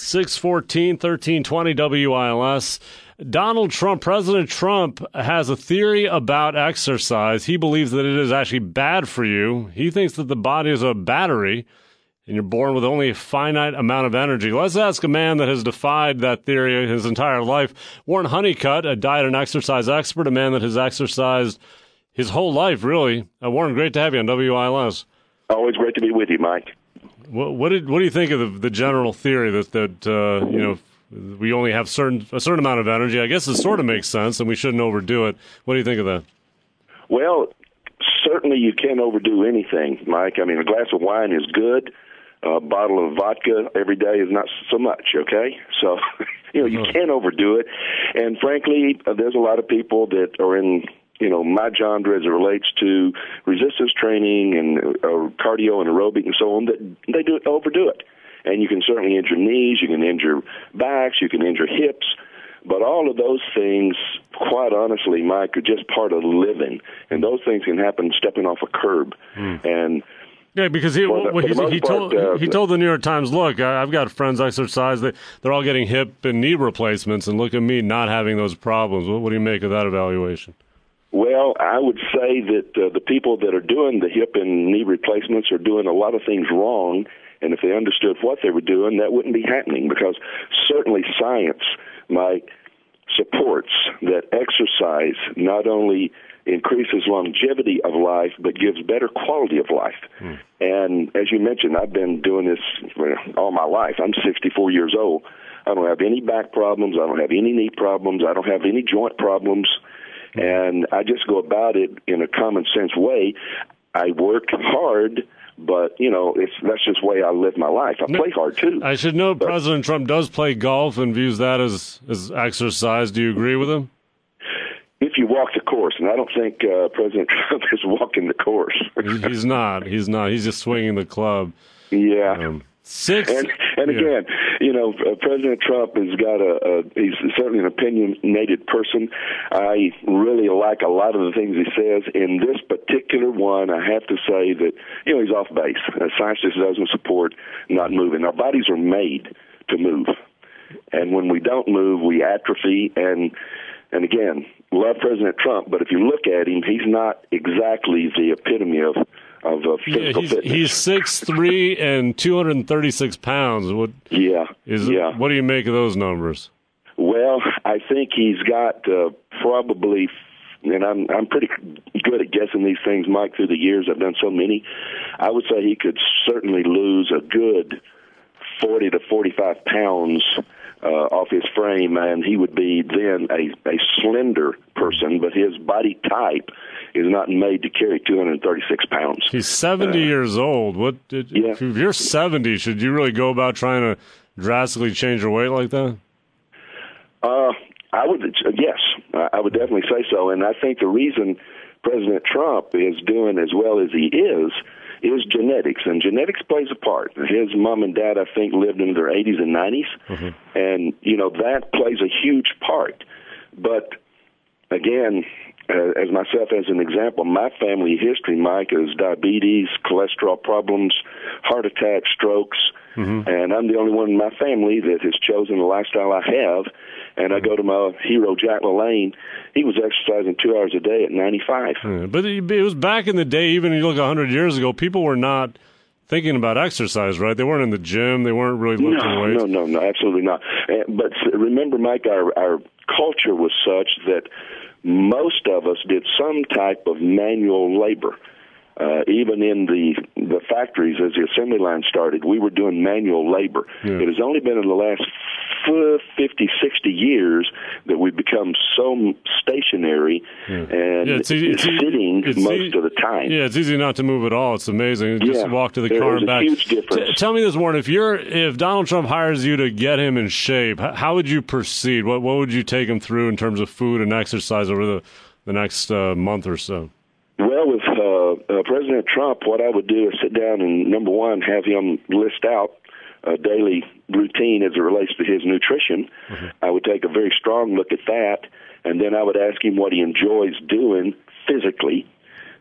614, 1320 WILS. Donald Trump, President Trump, has a theory about exercise. He believes that it is actually bad for you. He thinks that the body is a battery, and you're born with only a finite amount of energy. Let's ask a man that has defied that theory his entire life. Warren Honeycutt, a diet and exercise expert, a man that has exercised his whole life, really. Warren, great to have you on WILS. Always great to be with you, Mike. What do you think of the general theory that we only have a certain amount of energy? I guess it sort of makes sense, and we shouldn't overdo it. What do you think of that? Well, certainly you can't overdo anything, Mike. I mean, a glass of wine is good. A bottle of vodka every day is not so much, okay? So, you can't overdo it. And frankly, there's a lot of people that are in my genre as it relates to resistance training and cardio and aerobic and so on, that they overdo it. And you can certainly injure knees, you can injure backs, you can injure hips, but all of those things, quite honestly, Mike, are just part of living. And those things can happen stepping off a curb. And yeah, because he told the New York Times, look, I've got friends exercise, they're all getting hip and knee replacements, and look at me not having those problems. What do you make of that evaluation? Well, I would say that the people that are doing the hip and knee replacements are doing a lot of things wrong, and if they understood what they were doing, that wouldn't be happening, because certainly science, Mike, supports that exercise not only increases longevity of life, but gives better quality of life. And as you mentioned, I've been doing this all my life. I'm 64 years old. I don't have any back problems. I don't have any knee problems. I don't have any joint problems. And I just go about it in a common sense way. I work hard, but, that's just the way I live my life. I play hard, too. I should note President Trump does play golf and views that as exercise. Do you agree with him? If you walk the course, and I don't think President Trump is walking the course. He's not. He's just swinging the club. Yeah. And again, President Trump has got he's certainly an opinionated person. I really like a lot of the things he says. In this particular one, I have to say that, he's off base. Science just doesn't support not moving. Our bodies are made to move. And when we don't move, we atrophy. And again, love President Trump, but if you look at him, he's not exactly the epitome of physical fitness. He's 6'3" and 236 pounds. What do you make of those numbers? Well, I think he's got probably, and I'm pretty good at guessing these things, Mike, through the years. I've done so many. I would say he could certainly lose a good 40 to 45 pounds off his frame, and he would be then a slender person, but his body type is not made to carry 236 pounds. He's 70 years old. If you're 70, should you really go about trying to drastically change your weight like that? I would definitely say so, and I think the reason President Trump is doing as well as he is genetics, and genetics plays a part. His mom and dad, I think, lived in their 80s and 90s, and, that plays a huge part. But, again, as myself as an example, my family history, Mike, is diabetes, cholesterol problems, heart attacks, strokes, and I'm the only one in my family that has chosen the lifestyle I have. And I go to my hero, Jack LaLanne. He was exercising 2 hours a day at 95. But it was back in the day, even if you look 100 years ago, people were not thinking about exercise, right? They weren't in the gym. They weren't really lifting weights. No, absolutely not. But remember, Mike, our culture was such that most of us did some type of manual labor. Even in the factories, as the assembly line started, we were doing manual labor. It has only been in the last 50, 60 years that we've become so stationary and sitting most of the time. Yeah, it's easy not to move at all. It's amazing. Just walk to the car and back. There's a huge difference. Tell me this, Warren. If Donald Trump hires you to get him in shape, how would you proceed? What would you take him through in terms of food and exercise over the next month or so? Well, with President Trump, what I would do is sit down and, number one, have him list out a daily routine as it relates to his nutrition. I would take a very strong look at that, and then I would ask him what he enjoys doing physically.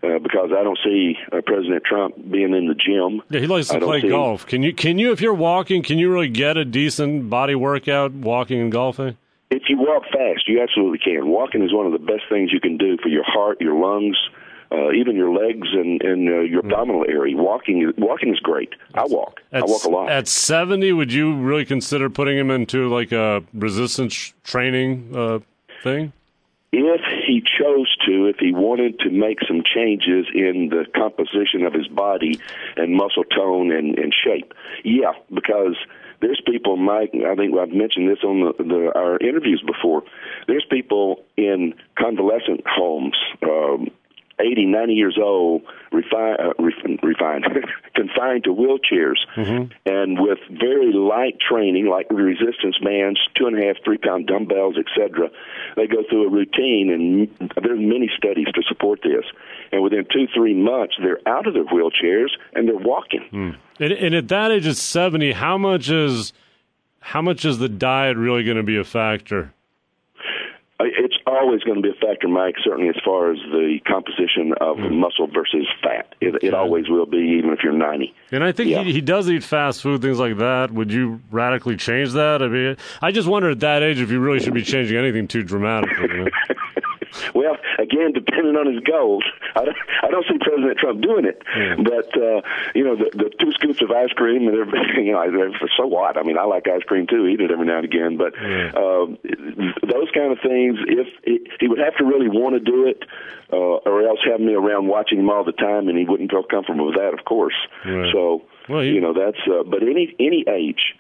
because I don't see President Trump being in the gym. Yeah, he likes to play golf. Can you, if you're walking, can you really get a decent body workout walking and golfing? If you walk fast, you absolutely can. Walking is one of the best things you can do for your heart, your lungs, even your legs and your abdominal area. Walking is great. I walk a lot. At 70, would you really consider putting him into like a resistance training thing? If he chose to, if he wanted to make some changes in the composition of his body and muscle tone and shape, yeah, because there's people, Mike, I think I've mentioned this on our interviews before, there's people in convalescent homes, 80, 90 years old, confined to wheelchairs, and with very light training, like resistance bands, 2.5, 3-pound dumbbells, etc. They go through a routine, and there's many studies to support this. And within 2-3 months, they're out of their wheelchairs and they're walking. And at that age of 70, how much is the diet really going to be a factor? It's always going to be a factor, Mike, certainly as far as the composition of muscle versus fat. It always will be, even if you're 90. And I think he does eat fast food, things like that. Would you radically change that? I mean, I just wonder at that age if you really should be changing anything too dramatically. You know? Well, again, depending on his goals, I don't see President Trump doing it. But the 2 scoops of ice cream, and so what? I mean, I like ice cream too, eat it every now and again. But those kind of things, if he would have to really want to do it, or else have me around watching him all the time, and he wouldn't feel comfortable with that, of course. Right. So, that's. But any age.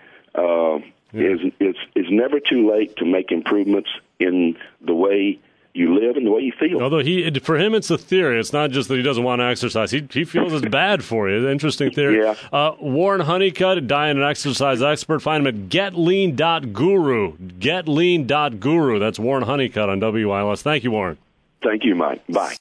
Is never too late to make improvements in the way you live and the way you feel. Although for him, it's a theory. It's not just that he doesn't want to exercise. He feels it's bad for you. Interesting theory. Yeah. Warren Honeycutt, diet and exercise expert. Find him at getlean.guru. Getlean.guru. That's Warren Honeycutt on WILS. Thank you, Warren. Thank you, Mike. Bye.